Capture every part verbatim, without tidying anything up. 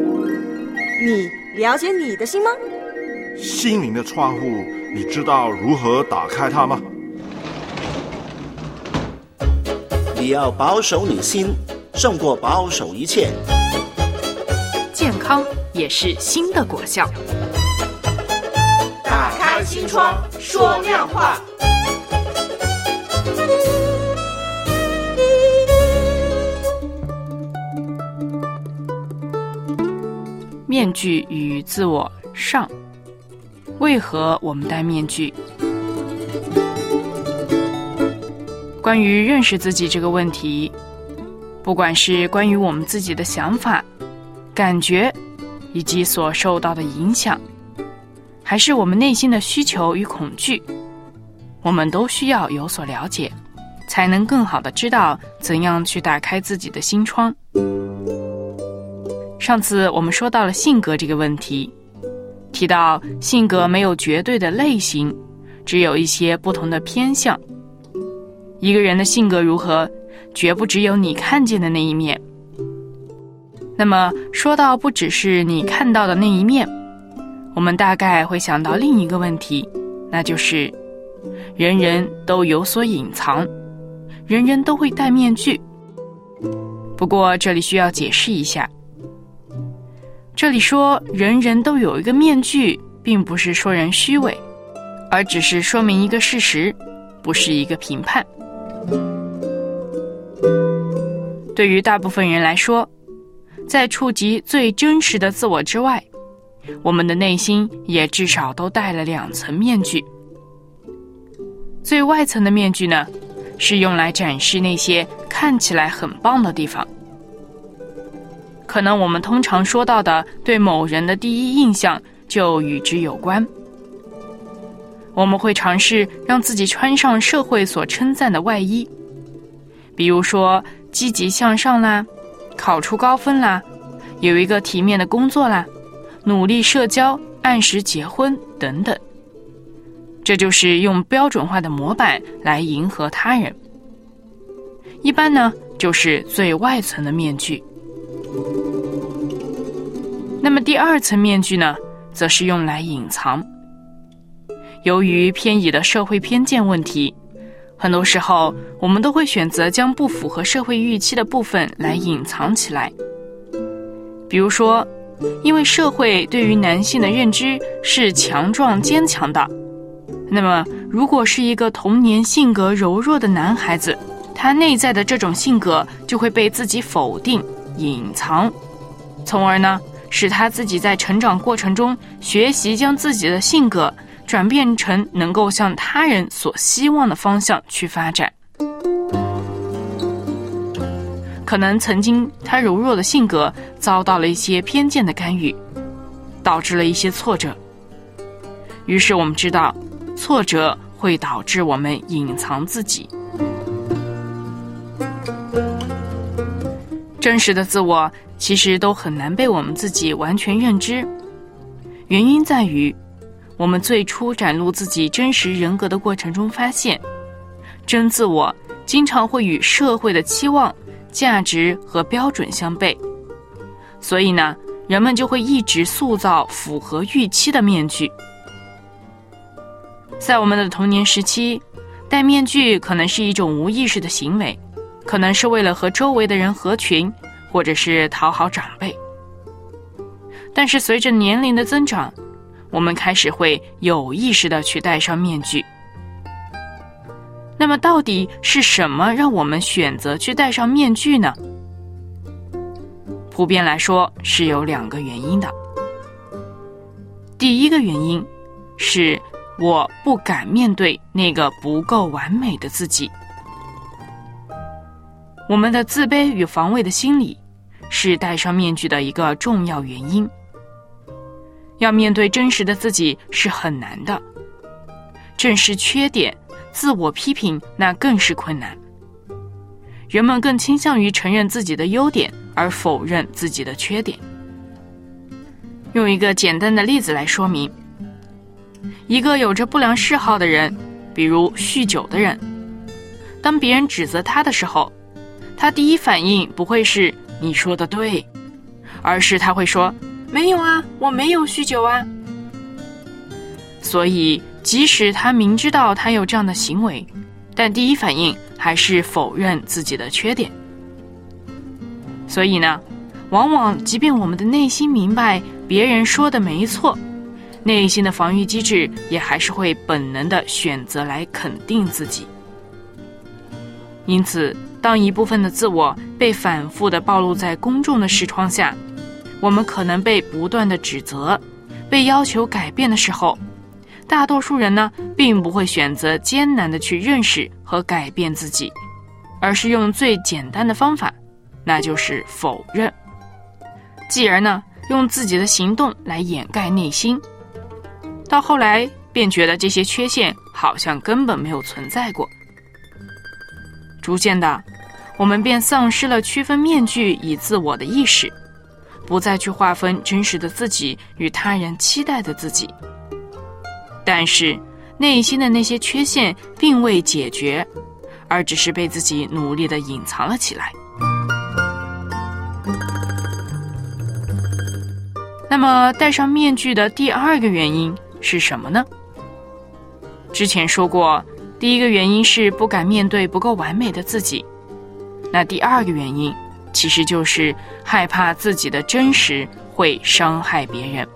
你了解你的心吗？ 心灵的窗户，你知道如何打开它吗？ 你要保守你心，胜过保守一切。 健康也是心的果效。 打开心窗，说亮话。 面具与自我上，为何我们戴面具？关于认识自己这个问题，不管是关于我们自己的想法、感觉以及所受到的影响，还是我们内心的需求与恐惧，我们都需要有所了解，才能更好地知道怎样去打开自己的心窗。上次我们说到了性格这个问题，提到性格没有绝对的类型，只有一些不同的偏向。一个人的性格如何，绝不只有你看见的那一面。那么说到不只是你看到的那一面，我们大概会想到另一个问题，那就是人人都有所隐藏，人人都会戴面具。不过这里需要解释一下，这里说人人都有一个面具，并不是说人虚伪，而只是说明一个事实，不是一个评判。对于大部分人来说，在触及最真实的自我之外，我们的内心也至少都戴了两层面具。最外层的面具呢，是用来展示那些看起来很棒的地方。可能我们通常说到的对某人的第一印象就与之有关。我们会尝试让自己穿上社会所称赞的外衣，比如说积极向上啦，考出高分啦，有一个体面的工作啦，努力社交，按时结婚等等。这就是用标准化的模板来迎合他人。一般呢，就是最外层的面具。那么第二层面具呢，则是用来隐藏。由于偏倚的社会偏见问题，很多时候我们都会选择将不符合社会预期的部分来隐藏起来。比如说，因为社会对于男性的认知是强壮坚强的，那么如果是一个童年性格柔弱的男孩子，他内在的这种性格就会被自己否定、隐藏，从而呢，使他自己在成长过程中学习将自己的性格转变成能够向他人所希望的方向去发展。可能曾经他柔弱的性格遭到了一些偏见的干预，导致了一些挫折。于是我们知道，挫折会导致我们隐藏自己。真实的自我其实都很难被我们自己完全认知，原因在于我们最初展露自己真实人格的过程中发现，真自我经常会与社会的期望、价值和标准相悖，所以呢，人们就会一直塑造符合预期的面具。在我们的童年时期，戴面具可能是一种无意识的行为，可能是为了和周围的人合群，或者是讨好长辈。但是随着年龄的增长，我们开始会有意识地去戴上面具。那么到底是什么让我们选择去戴上面具呢？普遍来说是有两个原因的。第一个原因是我不敢面对那个不够完美的自己。我们的自卑与防卫的心理是戴上面具的一个重要原因。要面对真实的自己是很难的，正视缺点、自我批评那更是困难。人们更倾向于承认自己的优点，而否认自己的缺点。用一个简单的例子来说明，一个有着不良嗜好的人，比如酗酒的人，当别人指责他的时候，他第一反应不会是你说的对， 而是他会说，没有啊，我没有酗酒啊。所以即使他明知道他有这样的行为，但第一反应还是否认自己的缺点。所以呢，往往即便我们的内心明白别人说的没错，内心的防御机制也还是会本能地选择来肯定自己。因此，当一部分的自我被反复地暴露在公众的视窗下，我们可能被不断地指责，被要求改变的时候，大多数人呢，并不会选择艰难地去认识和改变自己，而是用最简单的方法，那就是否认，继而呢，用自己的行动来掩盖内心，到后来便觉得这些缺陷好像根本没有存在过。逐渐的，我们便丧失了区分面具与自我的意识，不再去划分真实的自己与他人期待的自己。但是内心的那些缺陷并未解决，而只是被自己努力地隐藏了起来。那么戴上面具的第二个原因是什么呢？之前说过，第一个原因是不敢面对不够完美的自己，那第二个原因其实就是害怕自己的真实会伤害别人。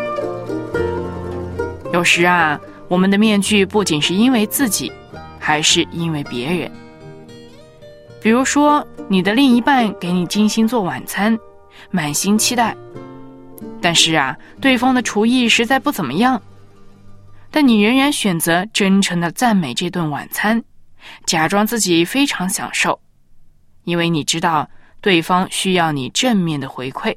有时啊，我们的面具不仅是因为自己，还是因为别人。比如说，你的另一半给你精心做晚餐，满心期待，但是啊，对方的厨艺实在不怎么样，但你仍然选择真诚地赞美这顿晚餐，假装自己非常享受，因为你知道对方需要你正面的回馈。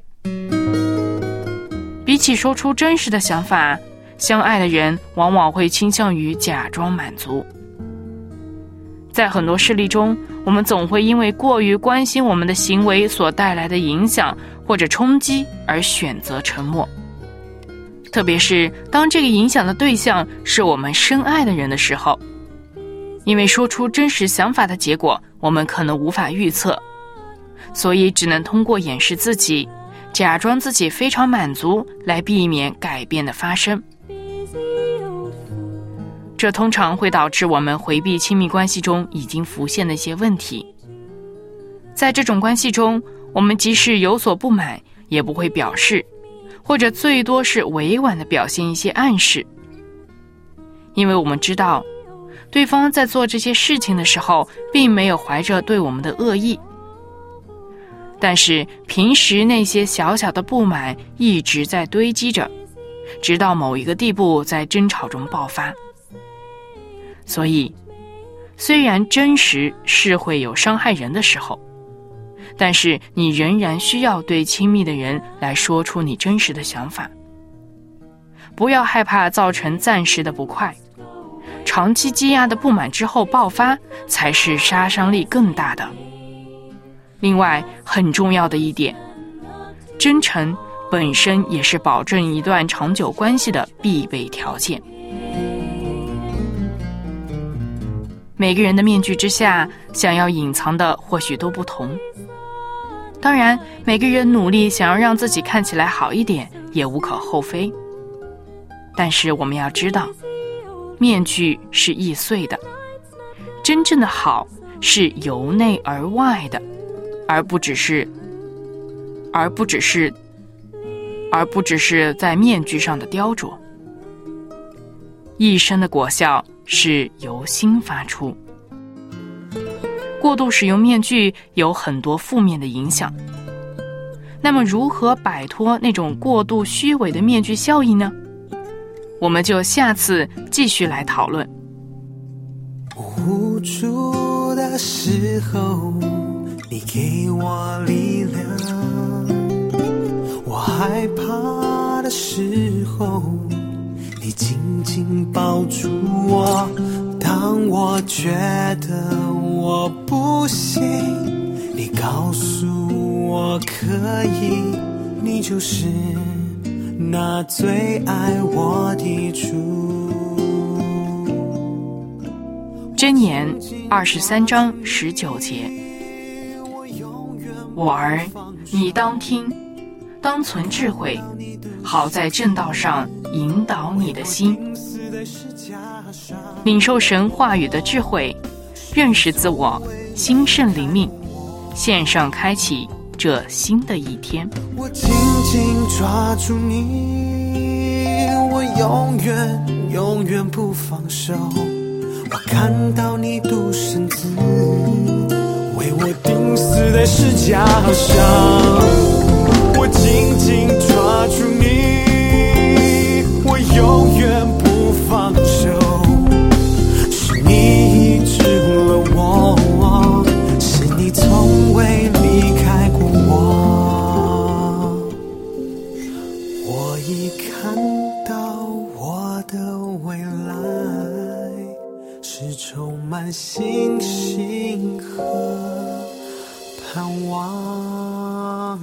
比起说出真实的想法，相爱的人往往会倾向于假装满足。在很多事例中，我们总会因为过于关心我们的行为所带来的影响或者冲击而选择沉默，特别是当这个影响的对象是我们深爱的人的时候，因为说出真实想法的结果我们可能无法预测，所以只能通过掩饰自己，假装自己非常满足来避免改变的发生。这通常会导致我们回避亲密关系中已经浮现的一些问题。在这种关系中，我们即使有所不满也不会表示，或者最多是委婉地表现一些暗示，因为我们知道对方在做这些事情的时候并没有怀着对我们的恶意，但是平时那些小小的不满一直在堆积着，直到某一个地步在争吵中爆发。所以虽然真实是会有伤害人的时候，但是你仍然需要对亲密的人来说出你真实的想法，不要害怕造成暂时的不快，长期积压的不满之后爆发才是杀伤力更大的。另外很重要的一点，真诚本身也是保证一段长久关系的必备条件。每个人的面具之下想要隐藏的或许都不同，当然每个人努力想要让自己看起来好一点也无可厚非，但是我们要知道，面具是易碎的，真正的好是由内而外的，而不只是而不只是而不只是在面具上的雕琢。一生的果效是由心发出。过度使用面具有很多负面的影响，那么如何摆脱那种过度虚伪的面具效应呢？我们就下次继续来讨论。 无助的时候你给我力量，我害怕的时候你紧紧抱住我，当我觉得我不行，你告诉我可以，你就是那最爱我的主。 箴言二十三章十九节，我儿，你当听， 当存智慧，好在正道上引导你的心，领受神话语的智慧，认识自我，兴盛灵命，线上开启这新的一天。 我紧紧抓住你，我永远永远不放手。我看到你独生子为我钉死在十字架上，我紧紧抓住你，我永远不放手。是你医治了我，是你从未离开过我。我已看到我的未来是充满信心和盼望。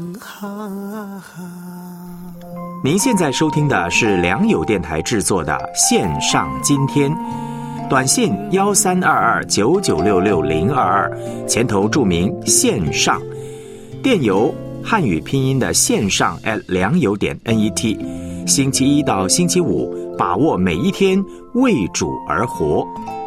您现在收听的是良友电台制作的线上今天，短信幺三二二九九六六零二二，前头注明线上，电邮汉语拼音的线上 at 良友点 net， 星期一到星期五，把握每一天为主而活。